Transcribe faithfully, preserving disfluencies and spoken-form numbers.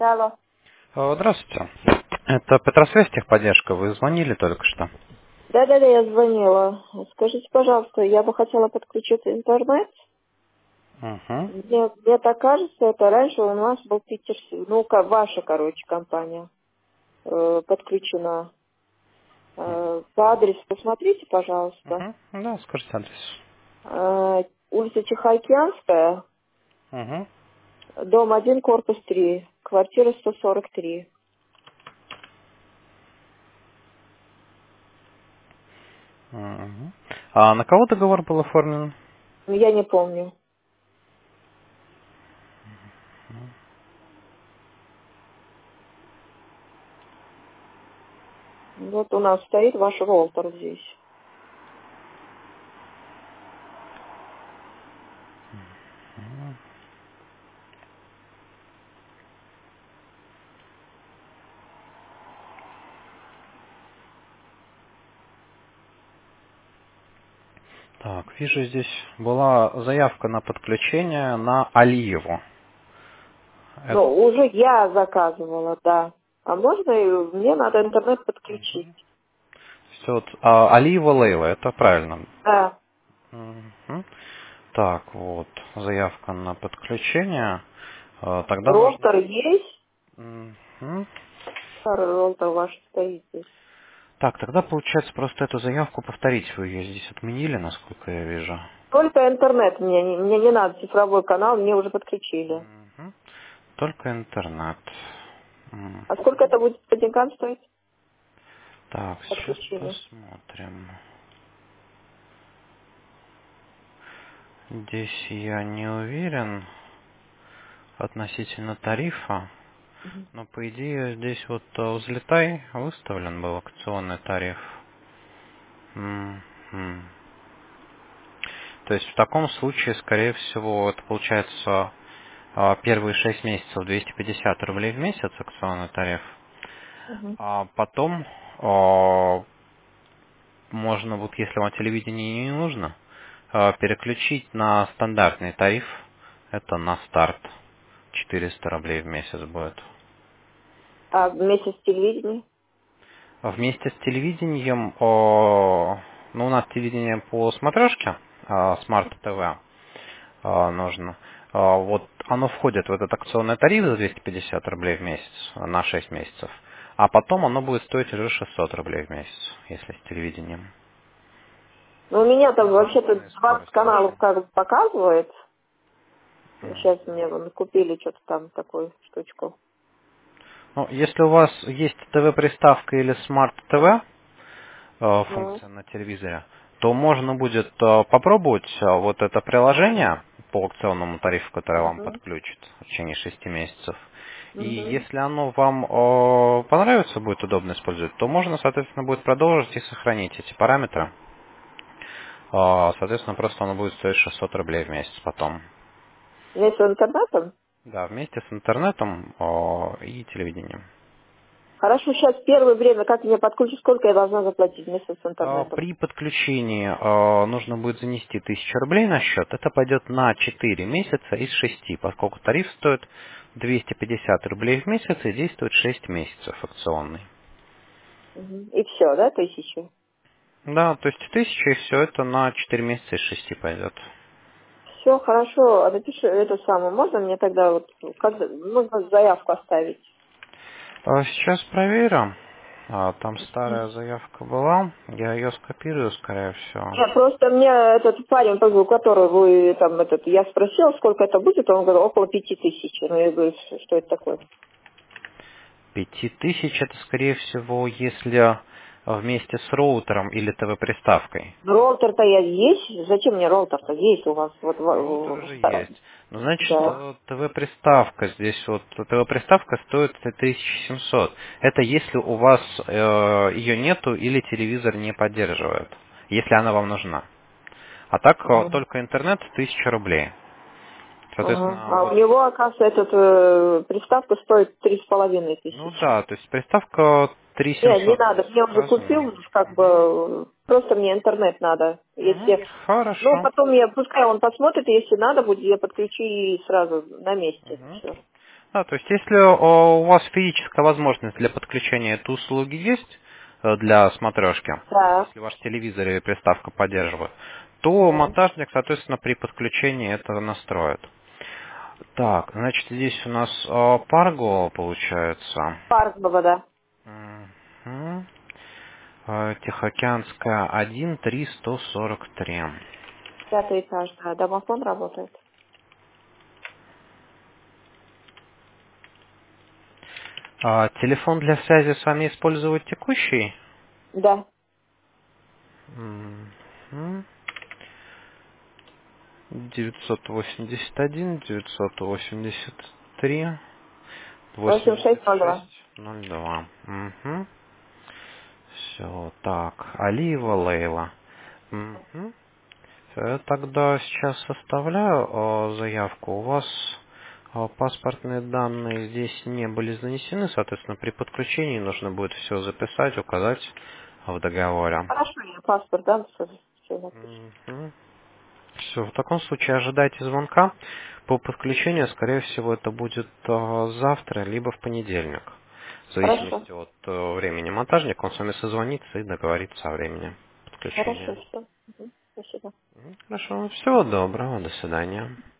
Алло. О, Здравствуйте. Это Петросвязь техподдержка. Вы звонили только что. Да-да-да, я звонила. Скажите, пожалуйста, я бы хотела подключить интернет. Угу. Мне, мне так кажется, это раньше у нас был питерский, ну, ка- ваша, короче, компания э, подключена. Э, по адресу посмотрите, пожалуйста. Угу. Да, скажите адрес. Э, улица Тихоокеанская, Угу. дом один, корпус три, квартира сто сорок три. Угу. А на кого договор был оформлен? Ну, я не помню. Вот у нас стоит ваш роутер здесь. Так, вижу, здесь была заявка на подключение на Алиеву. Это... Ну, уже я заказывала, да. А можно, и мне надо интернет подключить. Всё, вот, а, Алиева Лейла, это правильно. Да. Мгм. Так, вот, заявка на подключение. А, Тогда нужно... Роутер есть? Мгм. Старый роутер ваш стоит здесь. Так, тогда получается просто эту заявку повторить. Вы ее здесь отменили, насколько я вижу. Только интернет мне, не- мне не надо цифровой канал, мне уже подключили. Мгм. Только интернет. М. А сколько это будет по деньгам стоить? Так, сейчас Подключение. посмотрим. Здесь я не уверен относительно тарифа, Мгм. но по идее здесь вот э, взлетай выставлен был акционный тариф. Мгм. То есть в таком случае, скорее всего, это получается э, первые шесть месяцев двести пятьдесят рублей в месяц акционный тариф, Мгм. а потом э, можно, вот если вам телевидение не нужно, э, переключить на стандартный тариф. Это на старт. четыреста рублей в месяц будет. А вместе с телевидением? Вместе с телевидением, о, ну у нас телевидение по смотрешке, а, Smart ти ви а, нужно. А, Вот оно входит в этот акционный тариф за двести пятьдесят рублей в месяц на шесть месяцев. А потом оно будет стоить уже шестьсот рублей в месяц, если с телевидением. Ну, у меня там На вообще-то повышенной двадцать скорости каналов еще. как бы показывает. М. Сейчас мне вон купили что-то там, такую штучку. Ну, если у вас есть ТВ-приставка или Smart ти ви, э, Ну. функция на телевизоре, то можно будет э, попробовать э, вот это приложение по акционному тарифу, которое вам Угу. подключит в течение шести месяцев. И Угу. если оно вам э, понравится, будет удобно использовать, то можно, соответственно, будет продолжить и сохранить эти параметры. Э, Соответственно, просто оно будет стоить шестьсот рублей в месяц потом. Вместе с интернетом? Да, вместе с интернетом э, и телевидением. Хорошо, сейчас первое время, как мне подключить, сколько я должна заплатить вместе с А, интернетом? При подключении а, нужно будет занести тысячу рублей на счет. Это пойдет на четыре месяца из шести, поскольку тариф стоит двести пятьдесят рублей в месяц и действует шесть месяцев акционный. Мгм. И все, да, тысяча? Да, то есть тысяча и все это на четыре месяца из шести пойдет. Все, хорошо, а напиши это самое. Можно мне тогда вот, когда, можно заявку оставить? А, Сейчас проверим. А, Там старая заявка была. Я ее скопирую, скорее всего. Нет, просто мне этот парень, у которого вы там, этот, я спросила, сколько это будет, он говорил, около пяти тысяч. Ну, я говорю, что что это такое? Пяти тысяч это, скорее всего, если вместе с роутером или ТВ-приставкой. Ну, роутер-то я есть, зачем мне роутер-то есть у вас? Вот, в- Роутер в- уже в- есть. Ну, значит, да. э, ТВ-приставка здесь вот, ТВ-приставка стоит три тысячи семьсот. Это если у вас э, ее нету или телевизор не поддерживает, если она вам нужна. А так э, Ага. только интернет тысяча рублей. Ага. Соответственно, А у вот, него, оказывается, этот, э, приставка стоит три с половиной ну тысячи. да, то есть приставка три тысячи Не, не семьсот надо, здесь мне уже указано. купил, как бы, просто мне интернет надо. Мгм. Если, ну, Хорошо. потом я, пускай он посмотрит, если надо будет, я подключу и сразу на месте. Мгм. Все. Да, то есть если о, у вас физическая возможность для подключения этой услуги есть э, для смотрешки, Так, если ваш телевизор или приставка поддерживает, то да. монтажник, соответственно, при подключении это настроит. Так, значит, здесь у нас э, Pargo получается. Парк Бабада. Мгм. Э, Тихоокеанская один три сто сорок три. Пятый этаж, да. Домофон работает. А телефон для связи с вами использовать текущий? Да. Мгм. девятьсот восемьдесят один, девятьсот восемьдесят три, восемь восемьдесят шесть ноль два. шесть ноль два. Угу. Все, так. Алиева Лейла. Угу. Я тогда сейчас составляю э, заявку. У вас э, паспортные данные здесь не были занесены, соответственно, при подключении нужно будет все записать, указать в договоре. Хорошо, я паспорт, да, все, все напишу. Все, в таком случае ожидайте звонка. По подключению, скорее всего, это будет э, завтра, либо в понедельник. В Хорошо. зависимости от э, времени монтажника, он с вами созвонится и договорится о времени Хорошо, подключения. все. Спасибо. Мгм. Хорошо, всего доброго, до свидания.